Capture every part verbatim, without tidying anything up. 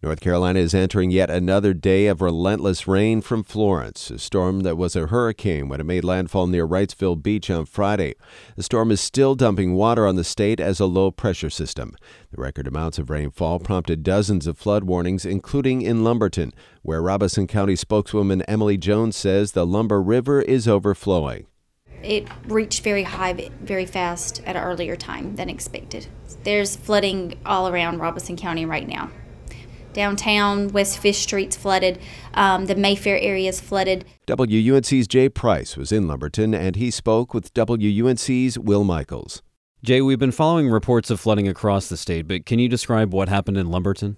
North Carolina is entering yet another day of relentless rain from Florence, a storm that was a hurricane when it made landfall near Wrightsville Beach on Friday. The storm is still dumping water on the state as a low-pressure system. The record amounts of rainfall prompted dozens of flood warnings, including in Lumberton, where Robeson County spokeswoman Emily Jones says the Lumber River is overflowing. It reached very high very fast at an earlier time than expected. There's flooding all around Robeson County right now. Downtown, West Fifth Street's flooded. Um, the Mayfair area is flooded. W U N C's Jay Price was in Lumberton, and he spoke with W U N C's Will Michaels. Jay, we've been following reports of flooding across the state, but can you describe what happened in Lumberton?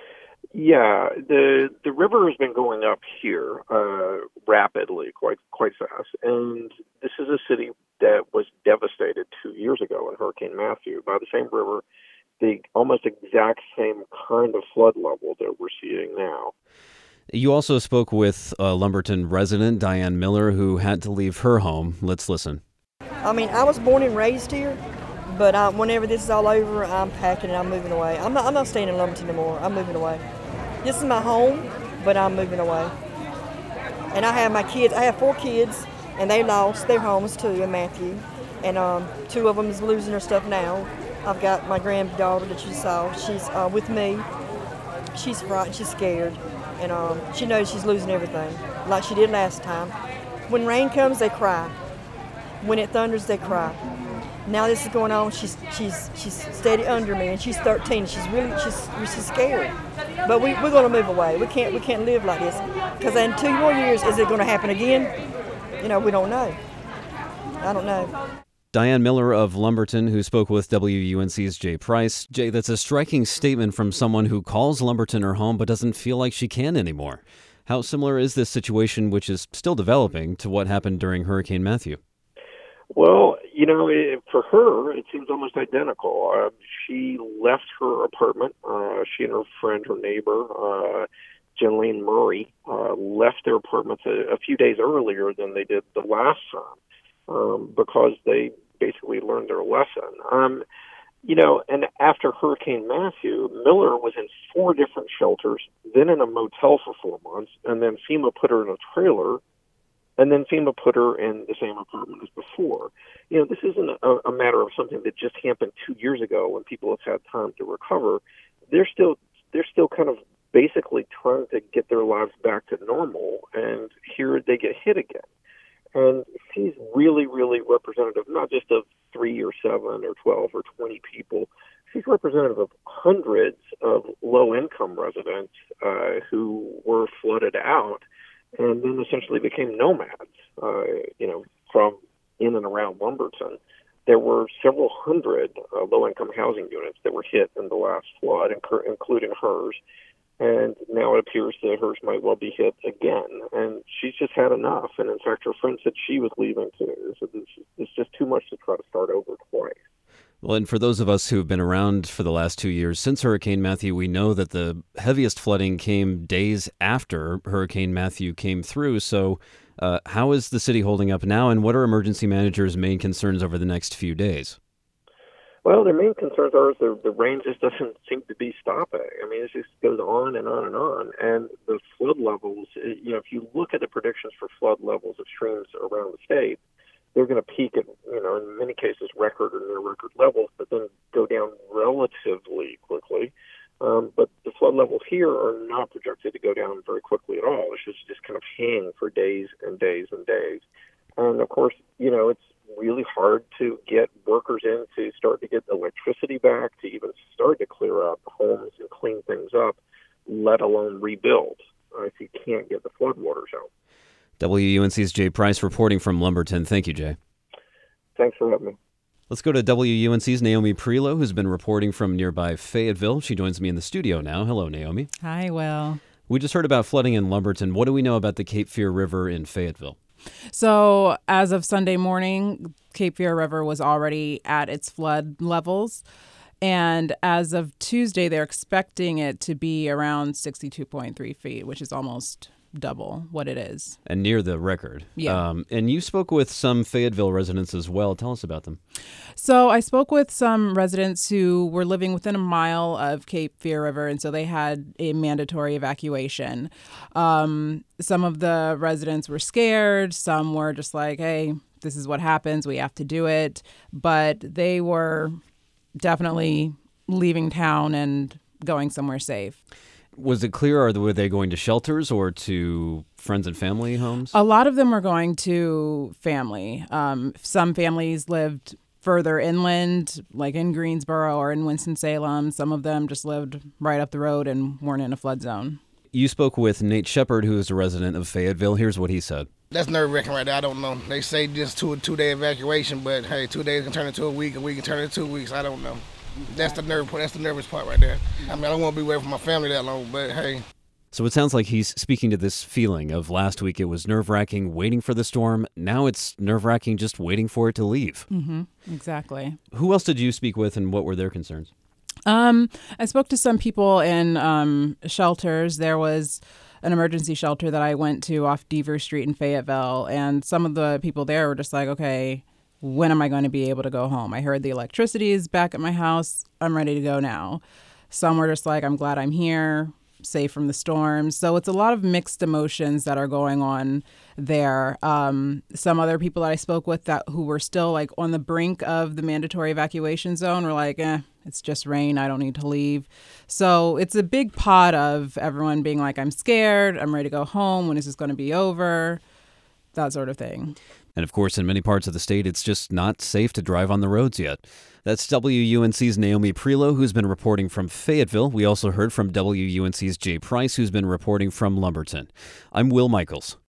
Yeah, the the river has been going up here uh, rapidly, quite quite fast, and this is a city that was devastated two years ago in Hurricane Matthew by the same river. The almost exact same kind of flood level that we're seeing now. You also spoke with a Lumberton resident, Diane Miller, who had to leave her home. Let's listen. I mean, I was born and raised here, but uh, whenever this is all over, I'm packing and I'm moving away. I'm not, I'm not staying in Lumberton anymore. I'm moving away. This is my home, but I'm moving away. And I have my kids. I have four kids, and they lost their homes too in Matthew. And um, two of them is losing their stuff now. I've got my granddaughter that you saw. She's uh, with me. She's frightened. She's scared. And um, she knows she's losing everything, like she did last time. When rain comes, they cry. When it thunders, they cry. Now this is going on. She's she's she's steady under me, and she's thirteen. She's really she's she's scared. But we we're going to move away. We can't we can't live like this, because in two more years, is it going to happen again? You know, we don't know. I don't know. Diane Miller of Lumberton, who spoke with W U N C's Jay Price. Jay, that's a striking statement from someone who calls Lumberton her home but doesn't feel like she can anymore. How similar is this situation, which is still developing, to what happened during Hurricane Matthew? Well, you know, it, for her, it seems almost identical. Uh, she left her apartment. Uh, she and her friend, her neighbor, uh, Jenlene Murray, uh, left their apartments a, a few days earlier than they did the last time um, because they basically learned their lesson. Um, you know, and after Hurricane Matthew, Miller was in four different shelters, then in a motel for four months, and then FEMA put her in a trailer, and then FEMA put her in the same apartment as before. You know, this isn't a, a matter of something that just happened two years ago when people have had time to recover. They're still they're still kind of basically trying to get their lives back to normal, and here they get hit again. And she's really, really representative, not just of three or seven or twelve or twenty people. She's representative of hundreds of low-income residents uh, who were flooded out and then essentially became nomads, uh, you know, from in and around Lumberton. There were several hundred uh, low-income housing units that were hit in the last flood, inc- including hers. And now it appears that hers might well be hit again. And she's just had enough. And in fact, her friend said she was leaving too. So this, it's just too much to try to start over twice. Well, and for those of us who've been around for the last two years, since Hurricane Matthew, we know that the heaviest flooding came days after Hurricane Matthew came through. So uh, how is the city holding up now, and what are emergency managers' main concerns over the next few days? Well, their main concerns are the, the rain just doesn't seem to be stopping. I mean, it just goes on and on and on. And the flood levels, you know, if you look at the predictions for flood levels of streams around the state, they're going to peak at, you know, in many cases, record or near record levels, but then go down relatively quickly. Um, but the flood levels here are not projected to go down very quickly at all. It's just, just kind of hang for days and days and days. And, of course, you know, it's really hard to get workers in to start to get electricity back, to even start to clear out the homes and clean things up, let alone rebuild, uh, if you can't get the floodwaters out. W U N C's Jay Price reporting from Lumberton. Thank you, Jay. Thanks for having me. Let's go to W U N C's Naomi Prelow, who's been reporting from nearby Fayetteville. She joins me in the studio now. Hello, Naomi. Hi, Will. We just heard about flooding in Lumberton. What do we know about the Cape Fear River in Fayetteville? So as of Sunday morning, Cape Fear River was already at its flood levels. And as of Tuesday, they're expecting it to be around sixty-two point three feet, which is almost double what it is. And near the record. Yeah. Um, and you spoke with some Fayetteville residents as well. Tell us about them. So I spoke with some residents who were living within a mile of Cape Fear River, and so they had a mandatory evacuation. Um, some of the residents were scared. Some were just like, hey, this is what happens. We have to do it. But they were definitely leaving town and going somewhere safe. Was it clear, or were they going to shelters or to friends and family homes? A lot of them were going to family. Um, some families lived further inland, like in Greensboro or in Winston-Salem. Some of them just lived right up the road and weren't in a flood zone. You spoke with Nate Shepard, who is a resident of Fayetteville. Here's what he said. That's nerve-wracking right there. I don't know. They say just two, two-day evacuation, but, hey, two days can turn into a week, a week can turn into two weeks. I don't know. That's the nerve. That's the nervous part right there. I mean, I don't want to be away from my family that long, but hey. So it sounds like he's speaking to this feeling of last week it was nerve-wracking waiting for the storm. Now it's nerve-wracking just waiting for it to leave. Mm-hmm. Exactly. Who else did you speak with, and what were their concerns? Um, I spoke to some people in um, shelters. There was an emergency shelter that I went to off Deaver Street in Fayetteville, and some of the people there were just like, okay, when am I going to be able to go home? I heard the electricity is back at my house. I'm ready to go now. Some were just like, I'm glad I'm here, safe from the storms. So it's a lot of mixed emotions that are going on there. Um, some other people that I spoke with that who were still like on the brink of the mandatory evacuation zone were like, eh, it's just rain. I don't need to leave. So it's a big pot of everyone being like, I'm scared. I'm ready to go home. When is this going to be over? That sort of thing. And of course, in many parts of the state, it's just not safe to drive on the roads yet. That's W U N C's Naomi Prelo, who's been reporting from Fayetteville. We also heard from W U N C's Jay Price, who's been reporting from Lumberton. I'm Will Michaels.